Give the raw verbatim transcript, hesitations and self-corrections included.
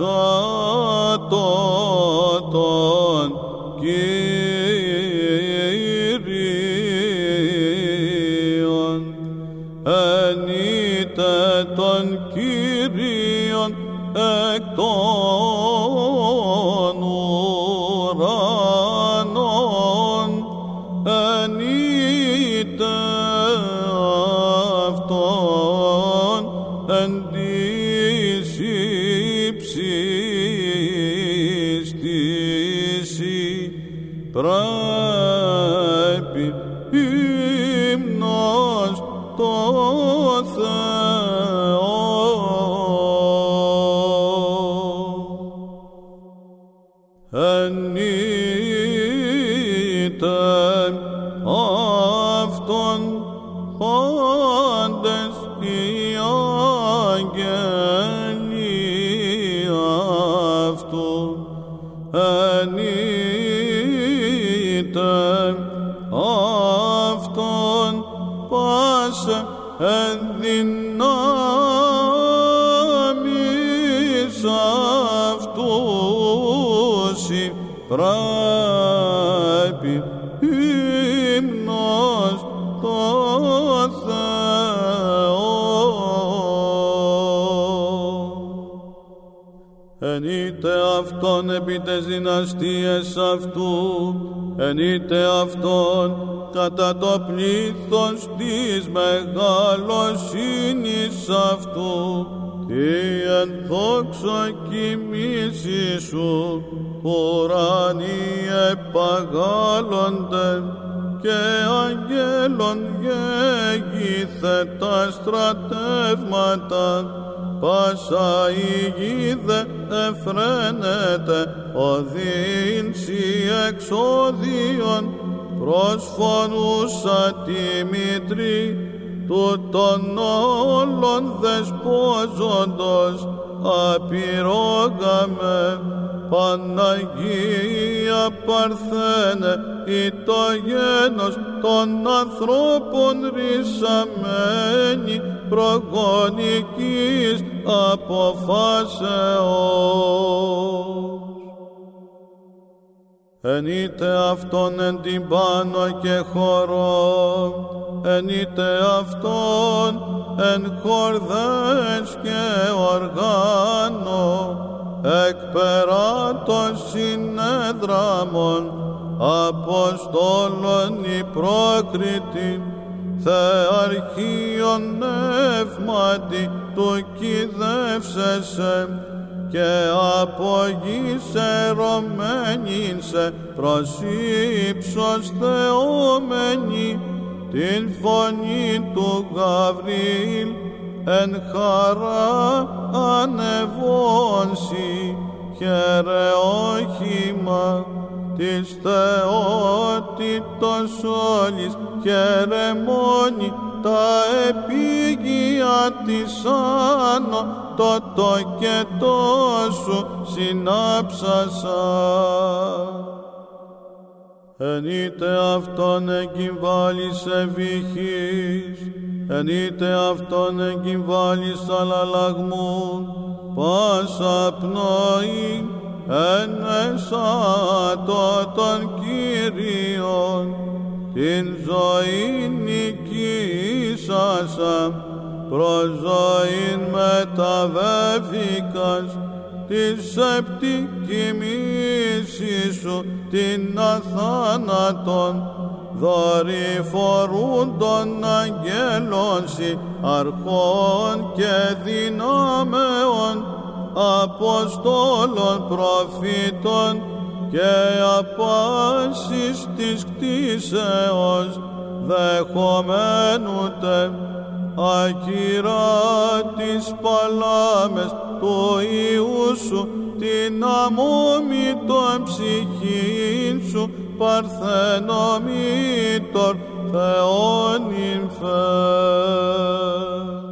εκατότων Κύριον, ενείτε των Κύριων εκ των ουρανών, ενείτε αυτόν εν της ύψης της πρέπει ύμνος το Θεό. Ενείτε αυτόν πάντες οι άγγελοι αυτού, ενείτε αυτόν πάσε εν δυνάμεις αυτού πρέπει ύμνος το Θεό. Ενείτε αυτόν επί τες δυναστείες αυτού, ενείτε αυτόν κατά το πλήθος της μεγαλοσύνης αυτού, τι εν δόξα κοιμήσει σου ουρανοί επαγάλλονται και αγγέλων γέγηθε τα στρατεύματα, πάσα η γη δε εφραίνεται οδύνση εξώδιον, προσφωνούσα τη μήτρη τούτων όλων δεσπόζοντος, απειρόγαμε Παναγία Παρθένε, ή το γένος των ανθρώπων ρυσαμένη προγονικής αποφάσεως. Ενείτε αυτόν εν την πάνω και χορό, ενείτε αυτόν εν χορδές και οργάνο, εκ πέρα των συνέδραμων Αποστόλων η πρόκριτη, Θεαρχίων νεύματι του κηδεύσεσαι, και από γης ερωμένην σε προς ύψος θεόμενη, την φωνή του Γαβριήλ εν χαρά ανεβόνσι, χαίρε όχημα της θεότητος όλης, χαίρε μόνη τα επίγεια της άνω, το τοκετό σου συνάψασα. Ενείτε αυτόν εγκυμβάλης ευηχής, ενείτε αυτόν εγκυμβάλης αλλαλαγμού, πάσα πνοή εν εσάτω των Κύριων, την ζωή νικήσασα, προς ζωήν μεταβεύηκας, της επτικημίσης σου την αθάνατον, δορυφορούν των αγγέλων σοι, αρχών και δυνάμεων, αποστόλων προφήτων και απάσης της κτίσεως, δεχομένουτε ακυρά τις παλάμες του Υιού σου, την αμόμητον ψυχήν σου, παρθενομήτωρ Θεόν υμφέ.